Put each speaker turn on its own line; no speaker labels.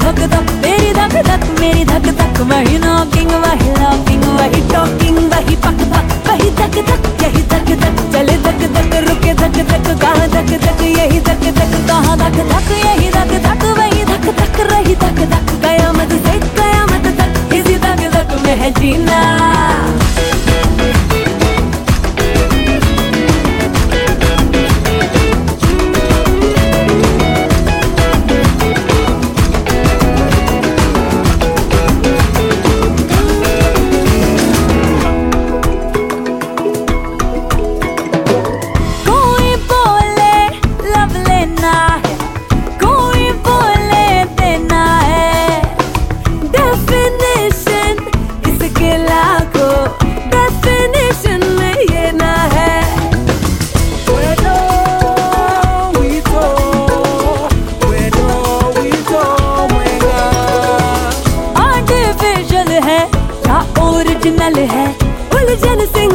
धक धक मेरी धक धक मेरी धक धक, वही नॉकिंग वही लॉकिंग वही टॉकिंग वही पक पक, वही धक धक यही धक धक, चले धक धक रुके धक धक, कहाँ धक धक यही धक धक, कहाँ धक धक यही धक धक, वही धक धक रही धक धक, कयामत से कयामत तक इसी धक धक में है जीना। ओरिजिनल है उलझन से